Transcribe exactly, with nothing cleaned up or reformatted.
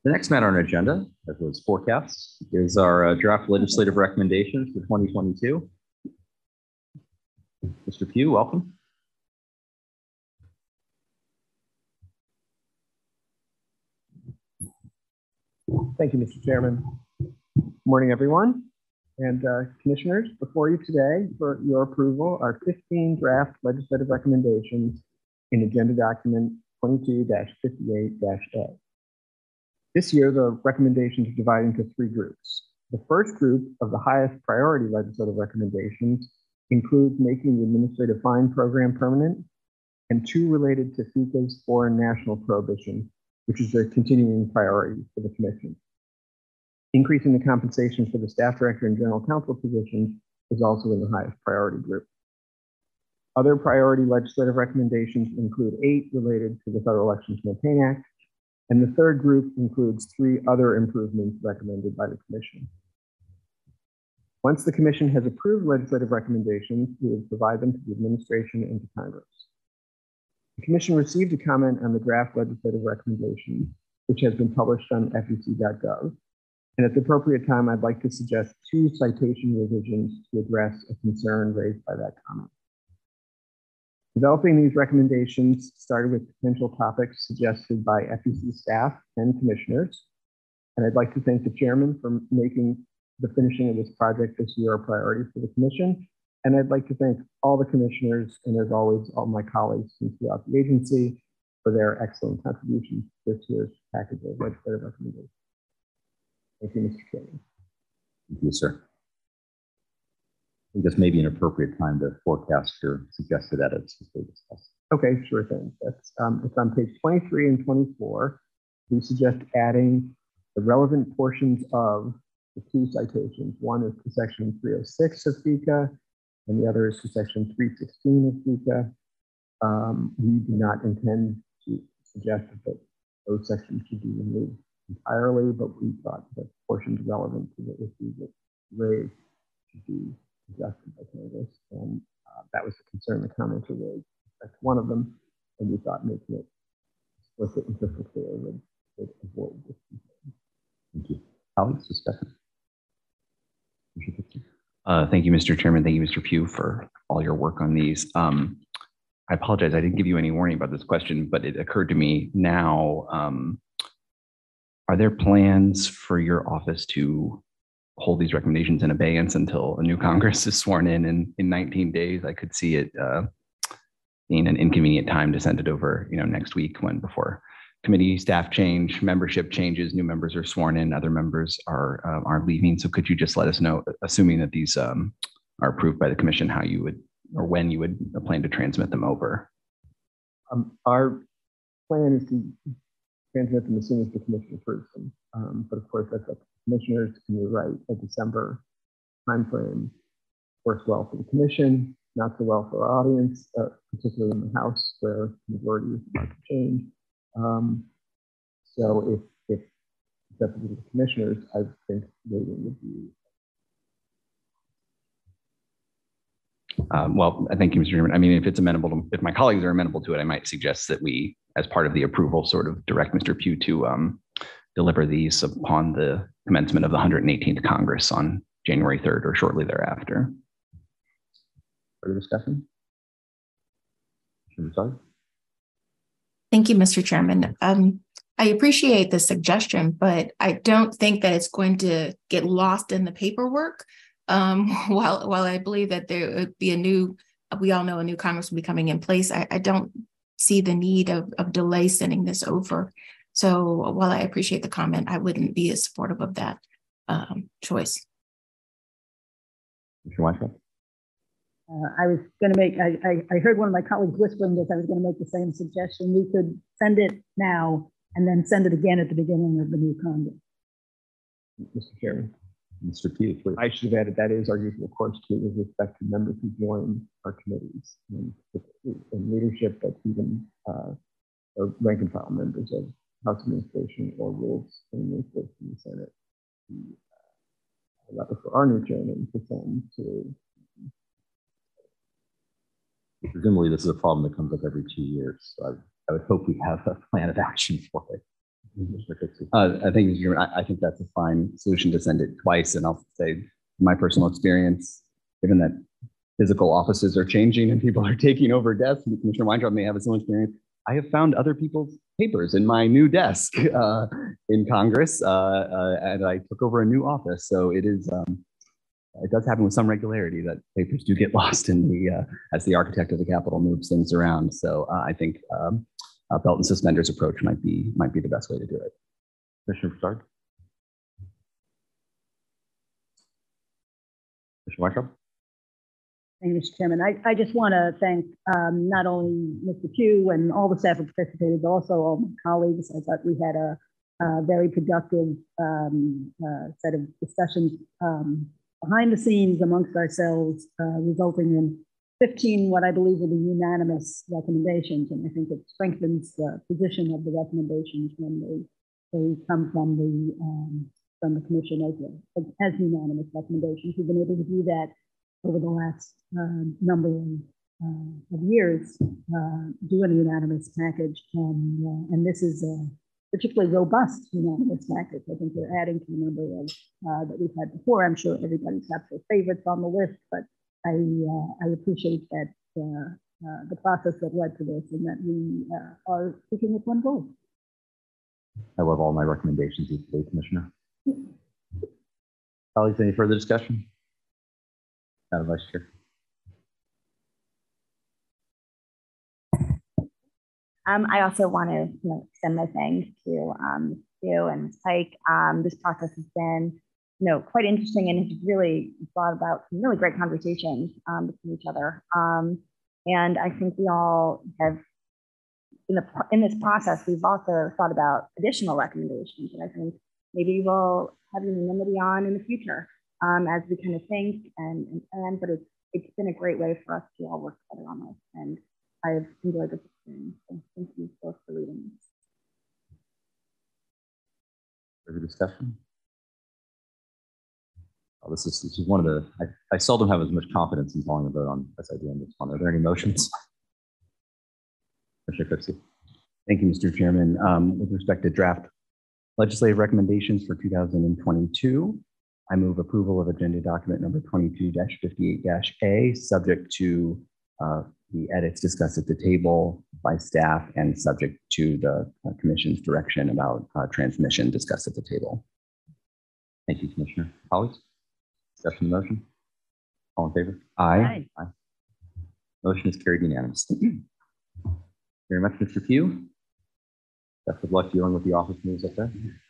The next matter on our agenda, as was forecast, is our uh, draft legislative recommendations for twenty twenty-two. Mister Pugh, welcome. Thank you, Mister Chairman. Good morning, everyone. And uh, commissioners, before you today for your approval are fifteen draft legislative recommendations in agenda document twenty-two dash fifty-eight dash A. This year, the recommendations are divided into three groups. The first group of the highest priority legislative recommendations includes making the administrative fine program permanent, and two related to FECA's foreign national prohibition, which is a continuing priority for the commission. Increasing the compensation for the staff director and general counsel positions is also in the highest priority group. Other priority legislative recommendations include eight related to the Federal Election Campaign Act, and the third group includes three other improvements recommended by the commission. Once the commission has approved legislative recommendations, we will provide them to the administration and to Congress. The commission received a comment on the draft legislative recommendation, which has been published on F E C dot gov. And at the appropriate time, I'd like to suggest two citation revisions to address a concern raised by that comment. Developing these recommendations started with potential topics suggested by F E C staff and commissioners. And I'd like to thank the chairman for making the finishing of this project this year a priority for the commission. And I'd like to thank all the commissioners and, as always, all my colleagues throughout the agency for their excellent contributions to this year's package of legislative recommendations. Thank you, Mister Chairman. Thank you, sir. I think this may be an appropriate time to forecast your suggested edits as we discussed. Okay, sure thing. That's um, it's on page twenty-three and twenty-four. We suggest adding the relevant portions of the two citations. One is to section three oh six of FECA, and the other is to section three sixteen of FECA. Um, we do not intend to suggest that those sections should be removed entirely, but we thought that portions relevant to the issue that raised should be adjusted by Congress. And uh, that was the concern the commenter raised. That's one of them, and we thought making it explicit and crystal clear would, would avoid this concern. Thank you. Colleagues, discussion. Uh, thank you, Mister Chairman. Thank you, Mister Pugh, for all your work on these. Um, I apologize, I didn't give you any warning about this question, but it occurred to me now. Um, are there plans for your office to hold these recommendations in abeyance until a new Congress is sworn in in, in nineteen days? I could see it uh, being an inconvenient time to send it over, you know, next week when before committee staff change, membership changes, new members are sworn in, other members are uh, are leaving. So could you just let us know, assuming that these um, are approved by the commission, how you would or when you would plan to transmit them over? Um, our plan is to transmit them as soon as the commission approves them. Um, but of course, that's up to commissioners, and you're right, a December timeframe works well for the commission, not so well for our audience, uh, particularly in the House where the majority is about to change. Um, so if, if it's up to the commissioners, I think waiting would be. Um, well, thank you, Mister Chairman. I mean, if it's amenable to, if my colleagues are amenable to it, I might suggest that we, as part of the approval, sort of direct Mister Pugh to um, deliver these upon the commencement of the one hundred eighteenth Congress on January third or shortly thereafter. Further discussion? Sorry. Thank you, Mister Chairman. Um, I appreciate the suggestion, but I don't think that it's going to get lost in the paperwork. Um, while, while I believe that there would be a new, we all know a new Congress will be coming in place, I, I don't see the need of, of delay sending this over. So while I appreciate the comment, I wouldn't be as supportive of that um, choice. Mister Weintraub? Uh, I was going to make, I, I, I heard one of my colleagues whispering this, I was going to make the same suggestion. We could send it now and then send it again at the beginning of the new Congress. Mister Chairman. Mister Pugh, please. I should have added that is our usual course too, with respect to members who join our committees and, and leadership, but even uh, rank and file members of House Administration or Rules and Administration in the Senate. Uh, for our new chairman to send to. Presumably, this is a problem that comes up every two years. So I, I would hope we have a plan of action for it. Uh, I think, Mister Chairman, I, I think that's a fine solution to send it twice. And I'll say, in my personal experience, given that physical offices are changing and people are taking over desks, and Commissioner Weintraub may have a similar experience, I have found other people's papers in my new desk uh, in Congress, uh, uh, and I took over a new office. So it is, um, it does happen with some regularity that papers do get lost in the, uh, as the architect of the Capitol moves things around. So uh, I think um, a belt and suspenders approach might be, might be the best way to do it. Commissioner Broussard? Commissioner Weintraub? Thank you, Mister Chairman. I, I just want to thank um, not only Mister Pugh and all the staff who participated, but also all my colleagues. I thought we had a, a very productive um, uh, set of discussions um, behind the scenes amongst ourselves, uh, resulting in fifteen what I believe will be unanimous recommendations. And I think it strengthens the position of the recommendations when they, they come from the, um, from the commission as, a, as unanimous recommendations. We've been able to do that over the last uh, number of, uh, of years, uh, do a unanimous package. And, uh, and this is a particularly robust unanimous package. I think we're adding to the number of uh, that we've had before. I'm sure everybody's got their favorites on the list, but I, uh, I appreciate that uh, uh, the process that led to this and that we uh, are speaking with one voice. I love all my recommendations today, Commissioner. Colleagues, any further discussion? Madam Vice Chair. Um, I also want to you know, extend my thanks to um, you and Pike. Um, this process has been you know, quite interesting and has really brought about some really great conversations um, between each other. Um, and I think we all have, in, the, in this process, we've also thought about additional recommendations. And I think maybe we'll have unanimity on in the future. Um, as we kind of think and, and plan, but it's, it's been a great way for us to all work together on this. And I've enjoyed this experience. So thank you both for leading this. Further discussion? Oh, this is this is one of the, I, I seldom have as much confidence in calling a vote on as I do on this one. Are there any motions? Commissioner Cooksey. Thank you, Mister Chairman. Um, with respect to draft legislative recommendations for two thousand twenty-two, I move approval of agenda document number twenty-two dash fifty-eight dash A, subject to uh, the edits discussed at the table by staff and subject to the uh, commission's direction about uh, transmission discussed at the table. Thank you, Commissioner. Colleagues, discussion of the motion? All in favor? Aye. Aye. Motion is carried unanimously. Thank you very much, Mister Pugh. Best of luck dealing with the office moves up there.